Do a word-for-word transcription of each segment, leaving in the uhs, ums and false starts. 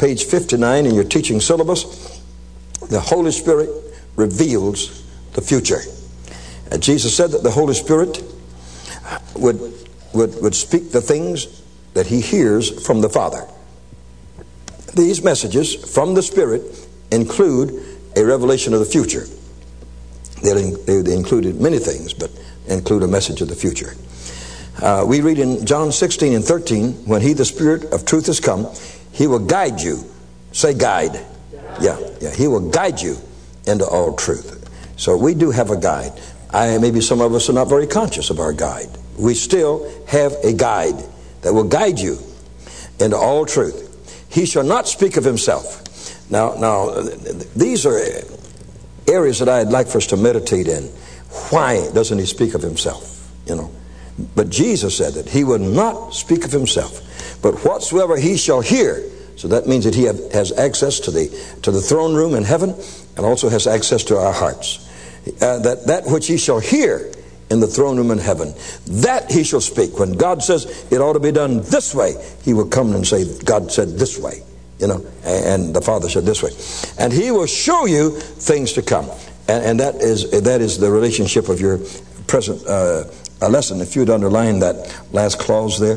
page fifty-nine in your teaching syllabus, the Holy Spirit reveals the future. And Jesus said that the Holy Spirit would, would, would speak the things that he hears from the Father. These messages from the Spirit include a revelation of the future. They, they included many things, but include a message of the future. Uh, we read in John sixteen and thirteen, when he, the Spirit of truth, has come, he will guide you. Say guide. Yeah, yeah. He will guide you into all truth. So we do have a guide. I, maybe some of us are not very conscious of our guide. We still have a guide that will guide you into all truth. He shall not speak of himself. Now, now, these are areas that I'd like for us to meditate in. Why doesn't he speak of himself? You know, but Jesus said that he would not speak of himself, but whatsoever he shall hear. So that means that he have, has access to the to the throne room in heaven, and also has access to our hearts. Uh, that that which he shall hear in the throne room in heaven, that he shall speak. When God says it ought to be done this way, he will come and say, God said this way. You know, and the Father said this way, and he will show you things to come, and, and that is that is the relationship of your present uh, lesson. If you'd underline that last clause there,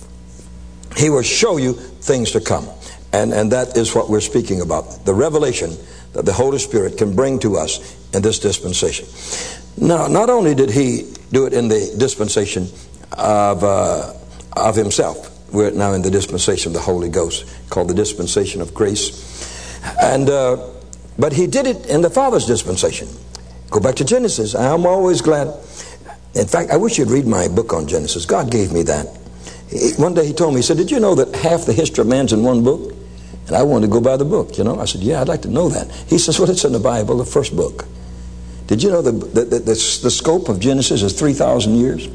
he will show you things to come, and and that is what we're speaking about, the revelation that the Holy Spirit can bring to us in this dispensation. Now, not only did he do it in the dispensation of uh, of himself. We're now in the dispensation of the Holy Ghost, called the dispensation of grace. And uh, but he did it in the Father's dispensation. Go back to Genesis. I'm always glad. In fact, I wish you'd read my book on Genesis. God gave me that. He, one day he told me, he said, did you know that half the history of man's in one book? And I wanted to go by the book, you know. I said, yeah, I'd like to know that. He says, well, it's in the Bible, the first book. Did you know the, the, the, the, the scope of Genesis is three thousand years?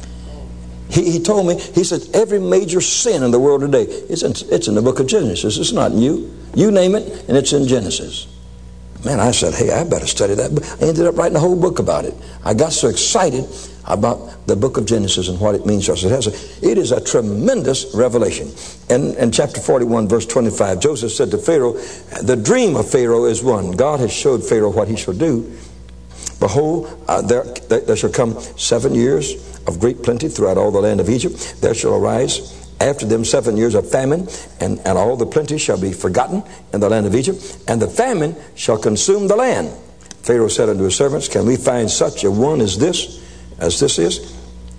He, he told me, he said, every major sin in the world today, it's in, it's in the book of Genesis. It's not in you. You name it, and it's in Genesis. Man, I said, hey, I better study that book. I ended up writing a whole book about it. I got so excited about the book of Genesis and what it means to us. It, has a, it is a tremendous revelation. And in chapter forty-one, verse twenty-five, Joseph said to Pharaoh, the dream of Pharaoh is one. God has showed Pharaoh what he shall do. Behold, uh, there, there, there shall come seven years of great plenty throughout all the land of Egypt. There shall arise after them seven years of famine, and, and all the plenty shall be forgotten in the land of Egypt, and the famine shall consume the land. Pharaoh said unto his servants, can we find such a one as this, as this is?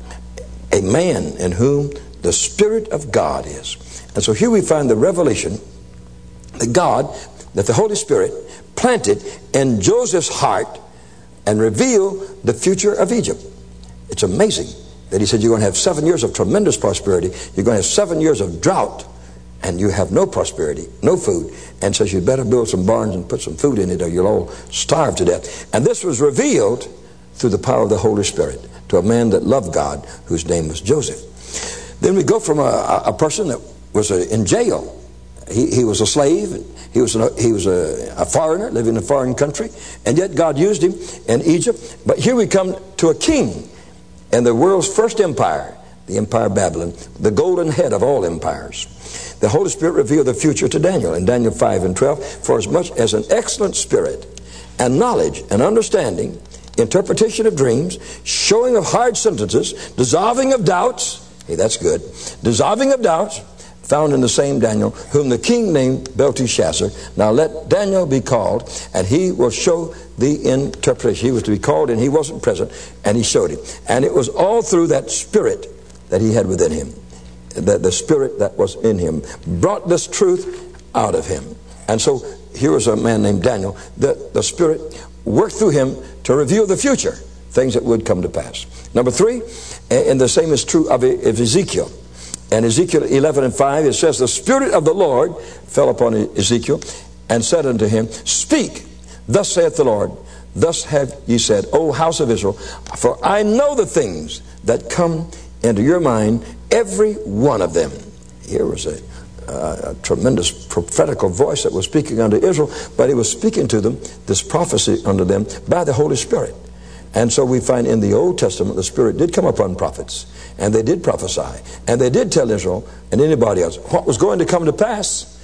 A man in whom the Spirit of God is. And so here we find the revelation that God, that the Holy Spirit planted in Joseph's heart and revealed the future of Egypt. It's amazing that he said you're going to have seven years of tremendous prosperity. You're going to have seven years of drought, and you have no prosperity, no food. And says you better build some barns and put some food in it or you'll all starve to death. And this was revealed through the power of the Holy Spirit to a man that loved God, whose name was Joseph. Then we go from a, a person that was a, in jail. He, he was a slave. He was, a, he was a, a foreigner living in a foreign country. And yet God used him in Egypt. But here we come to a king in the world's first empire, the empire of Babylon, the golden head of all empires. The Holy Spirit revealed the future to Daniel in Daniel five and twelve. For as much as an excellent spirit and knowledge and understanding, interpretation of dreams, showing of hard sentences, dissolving of doubts, hey, that's good, dissolving of doubts, found in the same Daniel, whom the king named Belteshazzar. Now let Daniel be called, and he will show the interpretation. He was to be called, and he wasn't present, and he showed him. And it was all through that spirit that he had within him, that the spirit that was in him brought this truth out of him. And so here was a man named Daniel. The, the spirit worked through him to reveal the future, things that would come to pass. Number three, and the same is true of Ezekiel. And Ezekiel eleven and five, it says, the Spirit of the Lord fell upon Ezekiel and said unto him, speak, thus saith the Lord, thus have ye said, O house of Israel, for I know the things that come into your mind, every one of them. Here was a, uh, a tremendous prophetical voice that was speaking unto Israel, but he was speaking to them, this prophecy unto them, by the Holy Spirit. And so we find in the Old Testament, the Spirit did come upon prophets, and they did prophesy, and they did tell Israel and anybody else what was going to come to pass.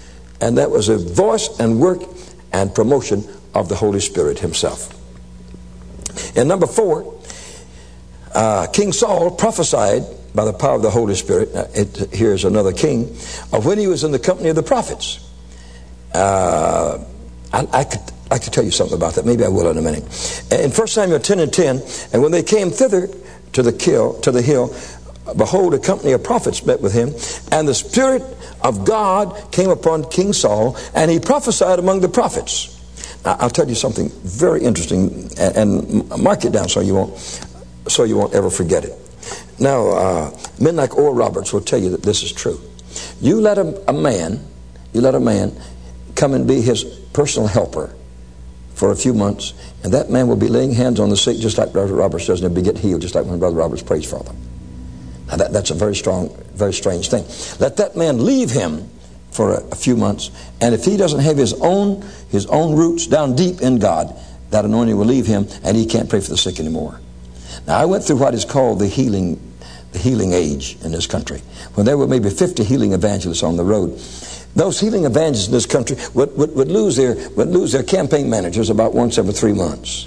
And that was a voice and work and promotion of the Holy Spirit himself. And number four, uh, King Saul prophesied by the power of the Holy Spirit. Now, it, here's another king, of when he was in the company of the prophets. Uh, I, I could I could tell you something about that. Maybe I will in a minute. In First Samuel ten and ten, and when they came thither to the kill to the hill, behold, a company of prophets met with him, and the Spirit of God came upon King Saul, and he prophesied among the prophets. Now, I'll tell you something very interesting, and, and mark it down so you won't so you won't ever forget it. Now, uh, men like Oral Roberts will tell you that this is true. You let a, a man, you let a man come and be his personal helper for a few months, and that man will be laying hands on the sick just like Brother Roberts does, and they'll be getting healed just like when Brother Roberts prays for them. Now that, that's a very strong, very strange thing. Let that man leave him for a, a few months, and if he doesn't have his own his own roots down deep in God, that anointing will leave him, and he can't pray for the sick anymore. Now, I went through what is called the healing the healing age in this country, when there were maybe fifty healing evangelists on the road. Those healing evangelists in this country would, would, would lose their would lose their campaign managers about once every three months,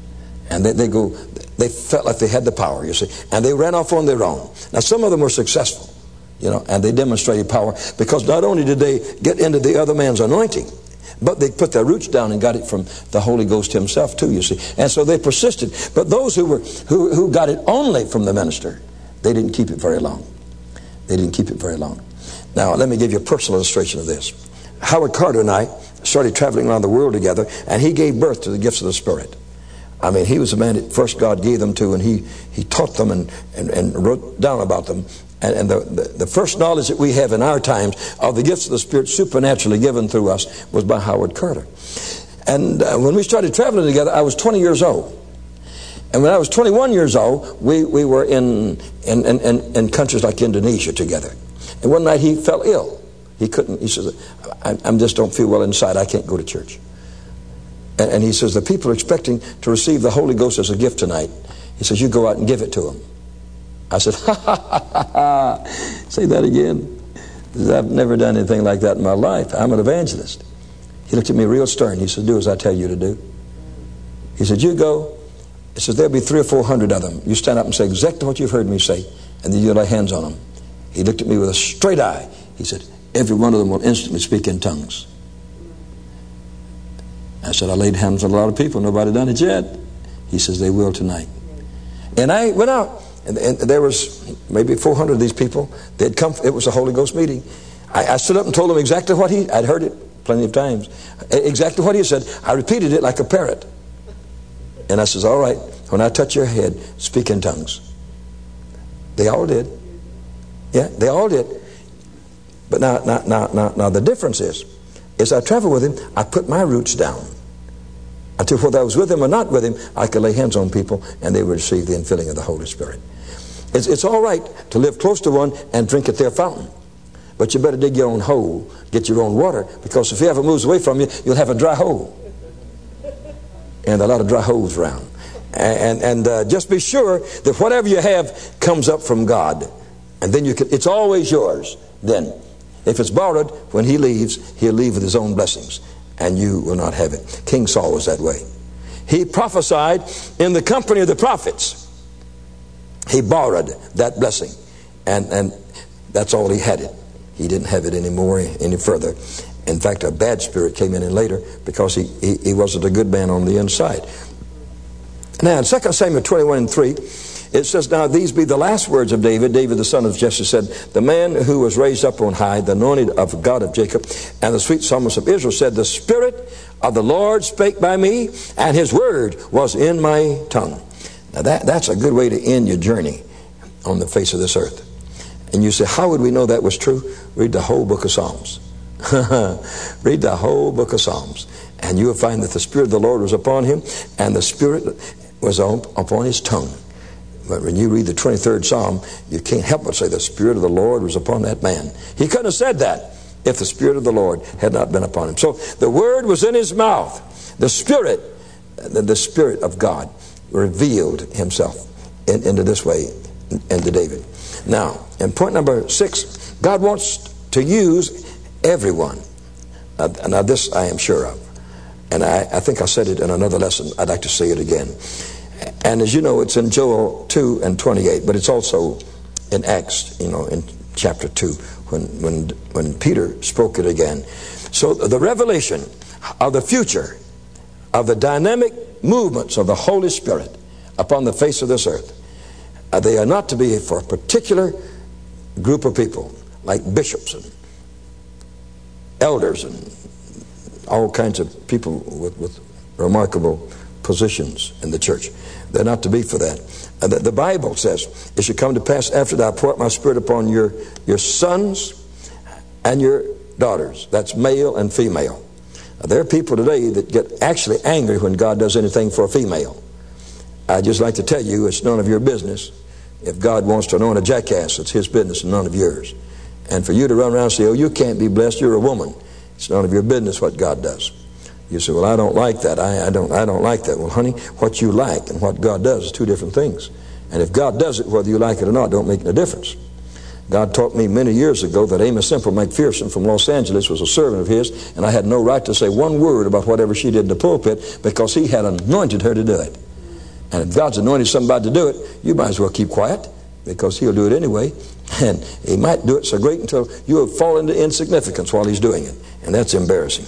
and they, they go they felt like they had the power, you see, and they ran off on their own. Now, some of them were successful, you know, and they demonstrated power because not only did they get into the other man's anointing, but they put their roots down and got it from the Holy Ghost himself too, you see. And so they persisted. But those who were who, who got it only from the minister, they didn't keep it very long. They didn't keep it very long. Now, let me give you a personal illustration of this. Howard Carter and I started traveling around the world together, and he gave birth to the gifts of the Spirit. I mean, he was the man that first God gave them to, and he, he taught them and, and, and wrote down about them. And, and the, the, the first knowledge that we have in our times of the gifts of the Spirit supernaturally given through us was by Howard Carter. And uh, when we started traveling together, I was twenty years old. And when I was twenty-one years old, we, we were in, in, in, in countries like Indonesia together. And one night he fell ill. He couldn't, he says, I, I just don't feel well inside. I can't go to church. And, and he says, the people are expecting to receive the Holy Ghost as a gift tonight. He says, you go out and give it to them. I said, ha, ha, ha, ha, ha. Say that again. I've never done anything like that in my life. I'm an evangelist. He looked at me real stern. He said, do as I tell you to do. He said, you go. He says, there'll be three or four hundred of them. You stand up and say exactly what you've heard me say, and then you lay hands on them. He looked at me with a straight eye. He said, every one of them will instantly speak in tongues. I said, I laid hands on a lot of people. Nobody done it yet. He says, they will tonight. And I went out, and, and there was maybe four hundred of these people. They'd come. It was a Holy Ghost meeting. I, I stood up and told them exactly what he, I'd heard it plenty of times, exactly what he said. I repeated it like a parrot. And I says, all right, when I touch your head, speak in tongues. They all did. Yeah, they all did. But now, now, now, now, now the difference is, as I traveled with him, I put my roots down. Until whether I was with him or not with him, I could lay hands on people and they would receive the infilling of the Holy Spirit. It's, it's all right to live close to one and drink at their fountain. But you better dig your own hole, get your own water, because if he ever moves away from you, you'll have a dry hole. And a lot of dry holes around. And, and uh, just be sure that whatever you have comes up from God. And then you can, it's always yours then. If it's borrowed, when he leaves, he'll leave with his own blessings. And you will not have it. King Saul was that way. He prophesied in the company of the prophets. He borrowed that blessing. And, and that's all he had it. He didn't have it anymore, any further. In fact, a bad spirit came in, in later because he, he, he wasn't a good man on the inside. Now, in Second Samuel twenty-one and three, it says, now these be the last words of David. David, the son of Jesse, said, the man who was raised up on high, the anointed of God of Jacob, and the sweet psalmist of Israel, said, the Spirit of the Lord spake by me, and his word was in my tongue. Now, that, that's a good way to end your journey on the face of this earth. And you say, how would we know that was true? Read the whole book of Psalms. Read the whole book of Psalms, and you will find that the Spirit of the Lord was upon him, and the Spirit was on, upon his tongue. But when you read the twenty-third Psalm, you can't help but say the Spirit of the Lord was upon that man. He couldn't have said that if the Spirit of the Lord had not been upon him. So the Word was in his mouth. The Spirit, the, the Spirit of God revealed himself in, into this way into David. Now, in point number six, God wants to use everyone Now, now this I am sure of. And I, I think I said it in another lesson. I'd like to say it again. And as you know, it's in Joel two and twenty-eight, but it's also in Acts, you know, in chapter two, when, when, when Peter spoke it again. So the revelation of the future, of the dynamic movements of the Holy Spirit upon the face of this earth, uh, they are not to be for a particular group of people, like bishops and elders and all kinds of people with, with remarkable positions in the church. They're not to be for that. Uh, the, the Bible says, it should come to pass after that I pour out my Spirit upon your, your sons and your daughters. That's male and female. Now, there are people today that get actually angry when God does anything for a female. I'd just like to tell you, it's none of your business. If God wants to anoint a jackass, it's His business and none of yours. And for you to run around and say, oh, you can't be blessed, you're a woman. It's none of your business what God does. You say, well, I don't like that. I, I don't I don't like that. Well, honey, what you like and what God does is two different things. And if God does it, whether you like it or not, don't make no difference. God taught me many years ago that Amos Semple McPherson from Los Angeles was a servant of His, and I had no right to say one word about whatever she did in the pulpit because He had anointed her to do it. And if God's anointed somebody to do it, you might as well keep quiet because He'll do it anyway. And He might do it so great until you have fallen into insignificance while He's doing it. And that's embarrassing.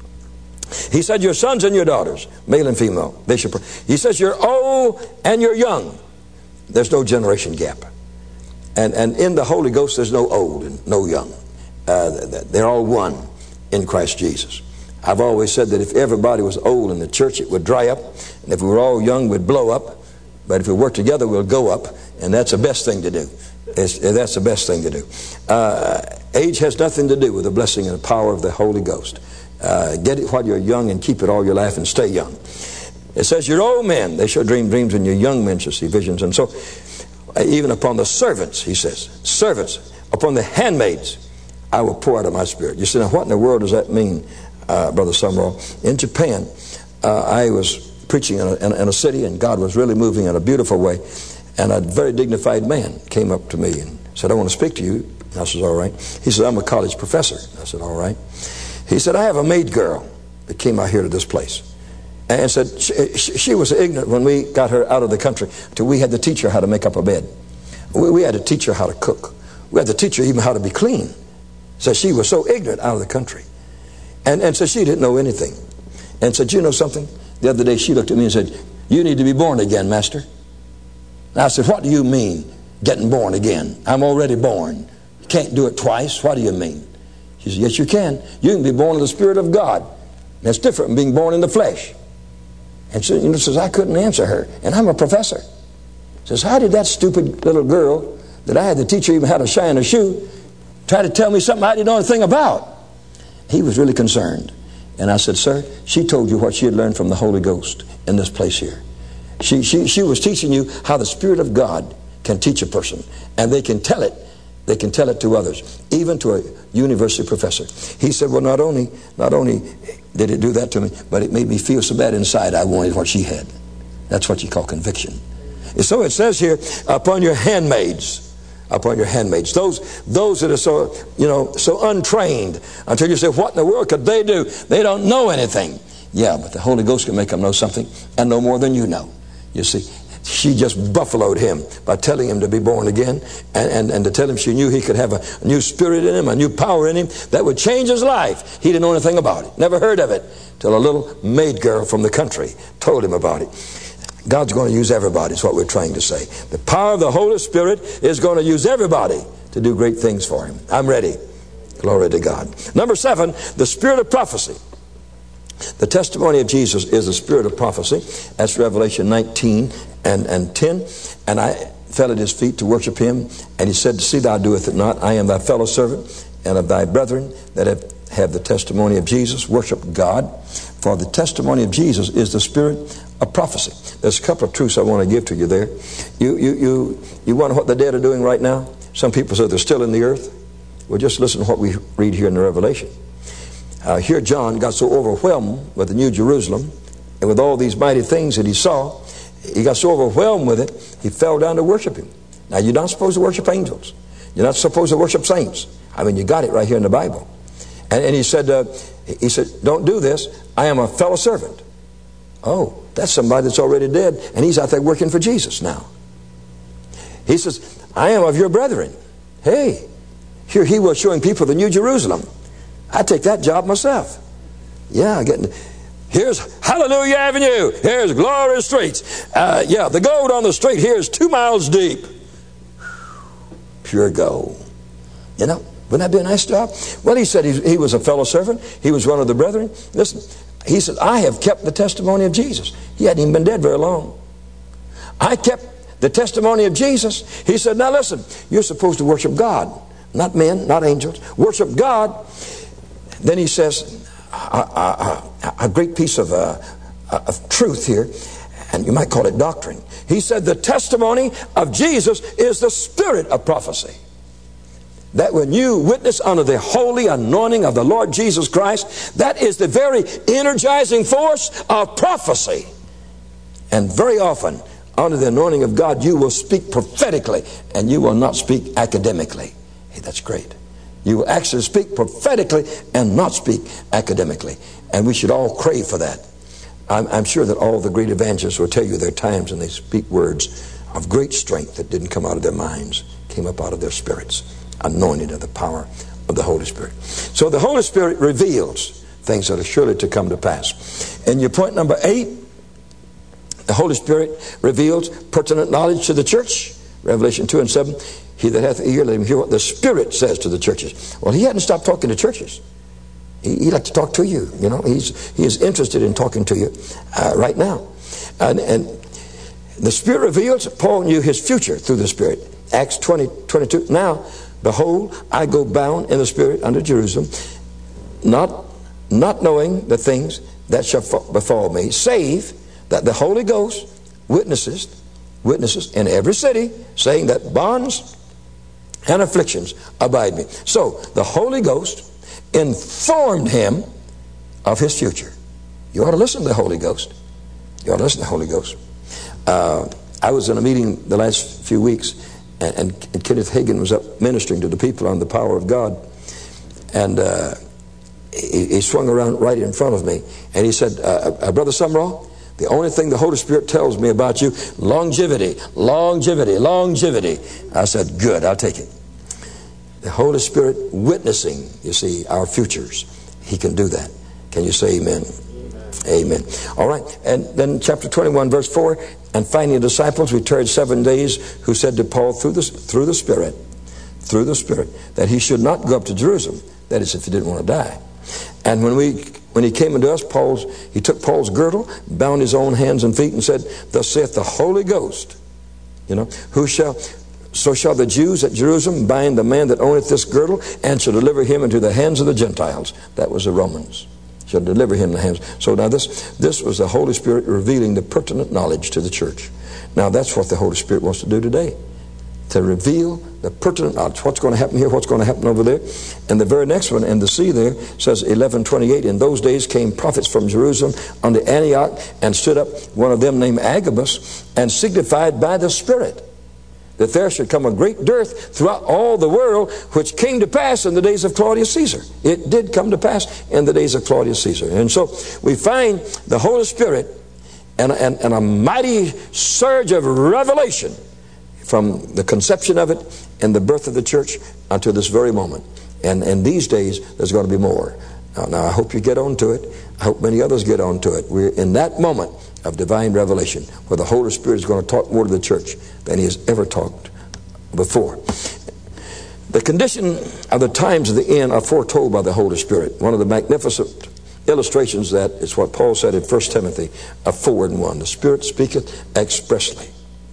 He said, your sons and your daughters, male and female, they should pray. He says, you're old and you're young. There's no generation gap. And, and in the Holy Ghost, there's no old and no young. Uh, they're all one in Christ Jesus. I've always said that if everybody was old in the church, it would dry up. And if we were all young, we'd blow up. But if we work together, we'll go up. And that's the best thing to do. It's, that's the best thing to do. Uh, age has nothing to do with the blessing and the power of the Holy Ghost. Uh, get it while you're young and keep it all your life and stay young. It says, your old men, they shall dream dreams, and your young men shall see visions. And so, uh, even upon the servants, he says, servants, upon the handmaids, I will pour out of my Spirit. You say, now what in the world does that mean, uh, Brother Summerall? In Japan, uh, I was preaching in a, in, in a city, and God was really moving in a beautiful way. And a very dignified man came up to me and said, I want to speak to you. And I said, all right. He said, I'm a college professor. I said, all right. He said, I have a maid girl that came out here to this place. And said, she, she was ignorant when we got her out of the country till we had to teach her how to make up a bed. We, we had to teach her how to cook. We had to teach her even how to be clean. So she was so ignorant out of the country. And, and so she didn't know anything. And said, you know something? The other day she looked at me and said, you need to be born again, Master. And I said, what do you mean, getting born again? I'm already born. You can't do it twice. What do you mean? She said, yes, you can. You can be born of the Spirit of God. That's different from being born in the flesh. And she you know, says, I couldn't answer her. And I'm a professor. Says, how did that stupid little girl that I had to teach her even how to shine a shoe try to tell me something I didn't know anything about? He was really concerned. And I said, sir, she told you what she had learned from the Holy Ghost in this place here. She, she, she was teaching you how the Spirit of God can teach a person. And they can tell it. They can tell it to others, even to a university professor. He said, well, not only, not only did it do that to me, but it made me feel so bad inside I wanted what she had. That's what you call conviction. And so it says here, upon your handmaids, upon your handmaids, those those that are so, you know, so untrained, until you say, what in the world could they do? They don't know anything. Yeah, but the Holy Ghost can make them know something and know more than you know. You see, she just buffaloed him by telling him to be born again and, and, and to tell him she knew he could have a new spirit in him, a new power in him that would change his life. He didn't know anything about it. Never heard of it till a little maid girl from the country told him about it. God's going to use everybody is what we're trying to say. The power of the Holy Spirit is going to use everybody to do great things for him. I'm ready. Glory to God. Number seven, the spirit of prophecy. The testimony of Jesus is the spirit of prophecy. That's Revelation nineteen and, and ten. And I fell at his feet to worship him. And he said, see thou doeth it not. I am thy fellow servant and of thy brethren that have, have the testimony of Jesus. Worship God. For the testimony of Jesus is the spirit of prophecy. There's a couple of truths I want to give to you there. You, you, you, you wonder what the dead are doing right now? Some people say they're still in the earth. Well, just listen to what we read here in the Revelation. Uh, here John got so overwhelmed with the New Jerusalem and with all these mighty things that he saw, he got so overwhelmed with it, he fell down to worship him. Now, you're not supposed to worship angels. You're not supposed to worship saints. I mean, you got it right here in the Bible. And, and he said, uh, He said, don't do this. I am a fellow servant. Oh, that's somebody that's already dead, and he's out there working for Jesus now. He says, I am of your brethren. Hey, here he was showing people the New Jerusalem. I take that job myself. Yeah, getting. Here's Hallelujah Avenue. Here's Glory Streets. Uh, yeah, the gold on the street here is two miles deep. Pure gold. You know, wouldn't that be a nice job? Well, he said he, he was a fellow servant. He was one of the brethren. Listen, he said, I have kept the testimony of Jesus. He hadn't even been dead very long. I kept the testimony of Jesus. He said, now listen, you're supposed to worship God. Not men, not angels. Worship God. Then he says, a, a, a, a great piece of, uh, of truth here, and you might call it doctrine. He said the testimony of Jesus is the spirit of prophecy. That when you witness under the holy anointing of the Lord Jesus Christ, that is the very energizing force of prophecy. And very often, under the anointing of God, you will speak prophetically, and you will not speak academically. Hey, that's great. You will actually speak prophetically and not speak academically. And we should all crave for that. I'm, I'm sure that all the great evangelists will tell you there are times when they speak words of great strength that didn't come out of their minds, came up out of their spirits, anointed of the power of the Holy Spirit. So the Holy Spirit reveals things that are surely to come to pass. And your point number eight, the Holy Spirit reveals pertinent knowledge to the church. Revelation two and seven. He that hath an ear, let him hear what the Spirit says to the churches. Well, he hadn't stopped talking to churches. He, he'd like to talk to you. You know, he's he is interested in talking to you uh, right now. And, and the Spirit reveals. Paul knew his future through the Spirit. Acts twenty twenty-two. Now, behold, I go bound in the Spirit unto Jerusalem, not not knowing the things that shall befall me, save that the Holy Ghost witnesses witnesses in every city, saying that bonds and afflictions abide me. So the Holy Ghost informed him of his future. You ought to listen to the Holy Ghost. You ought to listen to the Holy Ghost. Uh, I was in a meeting the last few weeks, and, and, and Kenneth Hagin was up ministering to the people on the power of God. And uh, he, he swung around right in front of me, and he said, uh, uh, Brother Sumrall, the only thing the Holy Spirit tells me about you, longevity, longevity, longevity. I said, good, I'll take it. The Holy Spirit witnessing, you see, our futures. He can do that. Can you say amen? Amen. Amen. All right. And then chapter twenty-one, verse four, and finding disciples returned seven days, who said to Paul through the, through the Spirit, through the Spirit, that he should not go up to Jerusalem. That is, if he didn't want to die. And when we when he came unto us, Paul's he took Paul's girdle, bound his own hands and feet, and said, thus saith the Holy Ghost, you know, who shall so shall the Jews at Jerusalem bind the man that owneth this girdle, and shall deliver him into the hands of the Gentiles. That was the Romans. Shall deliver him in the hands. So now this this was the Holy Spirit revealing the pertinent knowledge to the church. Now that's what the Holy Spirit wants to do today. To reveal the pertinent knowledge. What's going to happen here, what's going to happen over there. And the very next one, in the C there, says eleven twenty-eight, in those days came prophets from Jerusalem unto Antioch, and stood up one of them named Agabus, and signified by the Spirit that there should come a great dearth throughout all the world, which came to pass in the days of Claudius Caesar. It did come to pass in the days of Claudius Caesar. And so we find the Holy Spirit and, and, and a mighty surge of revelation from the conception of it and the birth of the church until this very moment. And in these days, there's going to be more. Now, now, I hope you get on to it. I hope many others get on to it. We're in that moment of divine revelation where the Holy Spirit is going to talk more to the church than he has ever talked before. The condition of the times of the end are foretold by the Holy Spirit. One of the magnificent illustrations of that is what Paul said in First Timothy four and one. The Spirit speaketh expressly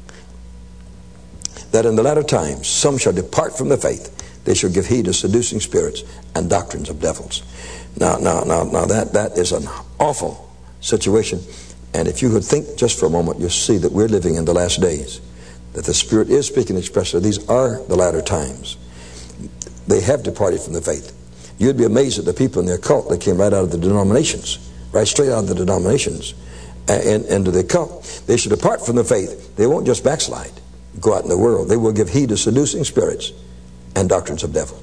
that in the latter times some shall depart from the faith. They shall give heed to seducing spirits and doctrines of devils. Now, now, now, now that, that is an awful situation. And if you would think just for a moment, you'll see that we're living in the last days. That the Spirit is speaking expressly. These are the latter times. They have departed from the faith. You'd be amazed at the people in the occult that came right out of the denominations. Right straight out of the denominations. And into the occult. They should depart from the faith. They won't just backslide. Go out in the world. They will give heed to seducing spirits and doctrines of devils.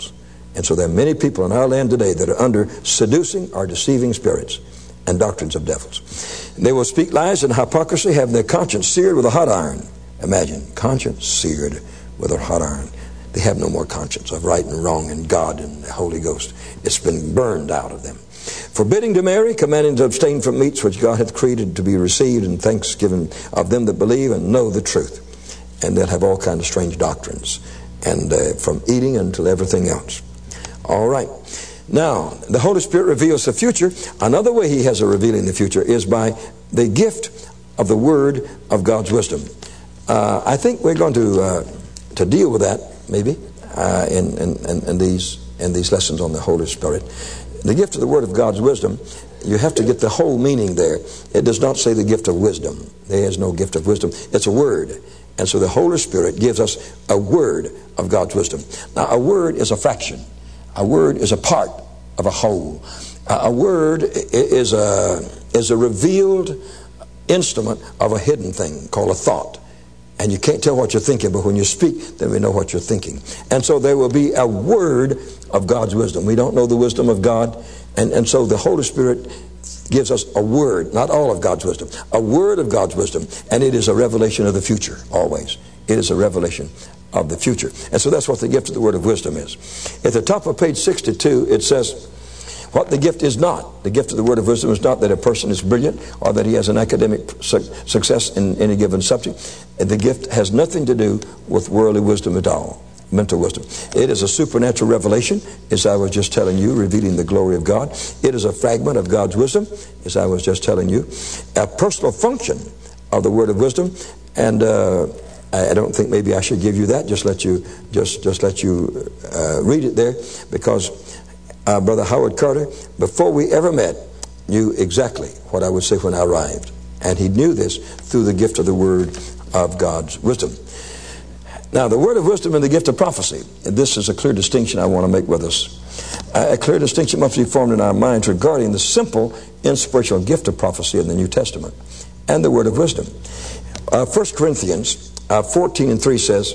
And so there are many people in our land today that are under seducing or deceiving spirits and doctrines of devils. They will speak lies and hypocrisy, having their conscience seared with a hot iron. Imagine, conscience seared with a hot iron. They have no more conscience of right and wrong and God and the Holy Ghost. It's been burned out of them. Forbidding to marry, commanding to abstain from meats which God hath created to be received, and thanksgiving of them that believe and know the truth. And they'll have all kinds of strange doctrines, and uh, from eating until everything else. All right. Now, the Holy Spirit reveals the future. Another way He has of revealing the future is by the gift of the Word of God's wisdom. Uh, I think we're going to uh, to deal with that maybe uh, in, in, in these in these lessons on the Holy Spirit. The gift of the Word of God's wisdom, you have to get the whole meaning there. It does not say the gift of wisdom. There is no gift of wisdom. It's a word. And so the Holy Spirit gives us a word of God's wisdom. Now, a word is a fraction. A word is a part of a whole. A word is a, is a revealed instrument of a hidden thing called a thought. And you can't tell what you're thinking, but when you speak, then we know what you're thinking. And so there will be a word of God's wisdom. We don't know the wisdom of God, and, and so the Holy Spirit gives us a word, not all of God's wisdom, a word of God's wisdom, and it is a revelation of the future, always. It is a revelation of the future. And so that's what the gift of the word of wisdom is. At the top of page sixty-two, it says, what the gift is not. The gift of the word of wisdom is not that a person is brilliant or that he has an academic su success in any given subject. The gift has nothing to do with worldly wisdom at all, mental wisdom. It is a supernatural revelation, as I was just telling you, revealing the glory of God. It is a fragment of God's wisdom, as I was just telling you. A personal function of the word of wisdom, and uh, I don't think maybe I should give you that. Just let you just just let you uh, read it there, because Uh, Brother Howard Carter, before we ever met, knew exactly what I would say when I arrived. And he knew this through the gift of the word of God's wisdom. Now, the word of wisdom and the gift of prophecy, and this is a clear distinction I want to make with us. A clear distinction must be formed in our minds regarding the simple inspirational gift of prophecy in the New Testament and the word of wisdom. Uh, First Corinthians uh, fourteen and three says,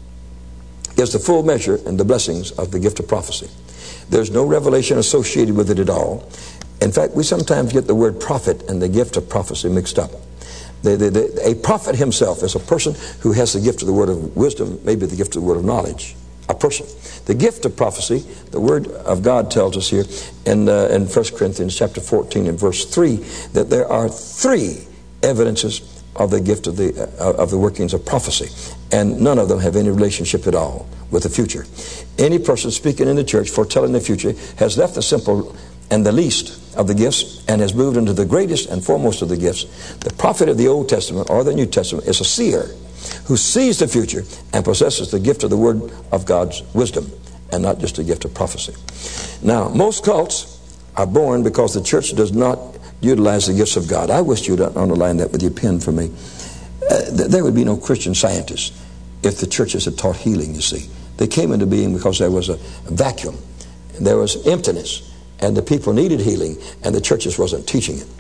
is the full measure and the blessings of the gift of prophecy. There's no revelation associated with it at all. In fact, we sometimes get the word prophet and the gift of prophecy mixed up. The, the, the, a prophet himself is a person who has the gift of the word of wisdom, maybe the gift of the word of knowledge. A person. The gift of prophecy, the word of God tells us here in, uh, in First Corinthians chapter fourteen and verse three, that there are three evidences of the gift of the, uh, of the workings of prophecy. And none of them have any relationship at all with the future. Any person speaking in the church foretelling the future has left the simple and the least of the gifts and has moved into the greatest and foremost of the gifts. The prophet of the Old Testament or the New Testament is a seer who sees the future and possesses the gift of the word of God's wisdom, and not just the gift of prophecy. Now, most cults are born because the church does not utilize the gifts of God. I wish you'd underline that with your pen for me. Uh, there would be no Christian scientists if the churches had taught healing, you see. They came into being because there was a vacuum, and there was emptiness, and the people needed healing, and the churches wasn't teaching it.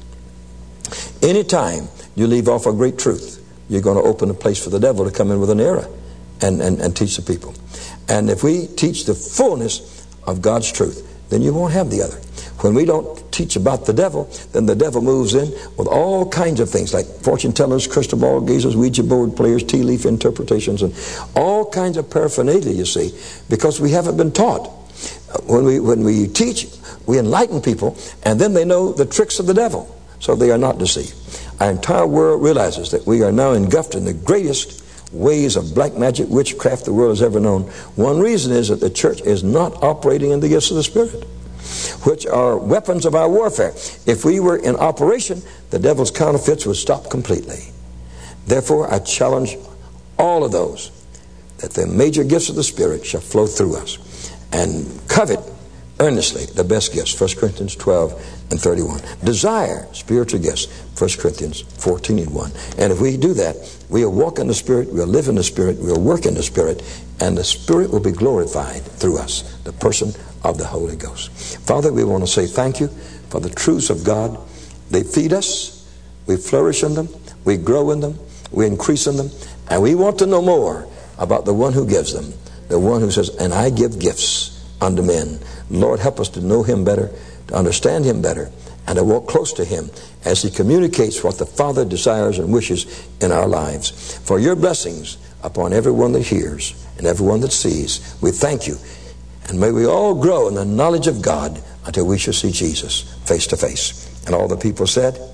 Anytime you leave off a great truth, you're going to open a place for the devil to come in with an error and, and, and teach the people. And if we teach the fullness of God's truth, then you won't have the other. When we don't teach about the devil, then the devil moves in with all kinds of things like fortune tellers, crystal ball gazers, Ouija board players, tea leaf interpretations, and all kinds of paraphernalia, you see, because we haven't been taught. When we, when we teach, we enlighten people, and then they know the tricks of the devil, so they are not deceived. Our entire world realizes that we are now engulfed in the greatest ways of black magic, witchcraft the world has ever known. One reason is that the church is not operating in the gifts of the Spirit, which are weapons of our warfare. If we were in operation, the devil's counterfeits would stop completely. Therefore, I challenge all of those that the major gifts of the Spirit shall flow through us, and covet earnestly the best gifts, First Corinthians twelve and thirty-one. Desire spiritual gifts, First Corinthians fourteen and one. And if we do that, we'll walk in the Spirit, we'll live in the Spirit, we'll work in the Spirit, and the Spirit will be glorified through us, the person of the Holy Ghost. Father, we want to say thank you for the truths of God. They feed us, we flourish in them, we grow in them, we increase in them, and we want to know more about the one who gives them, the one who says, and I give gifts unto men. Lord, help us to know him better, to understand him better, and to walk close to him as he communicates what the Father desires and wishes in our lives. For your blessings upon everyone that hears and everyone that sees, we thank you. And may we all grow in the knowledge of God until we shall see Jesus face to face. And all the people said,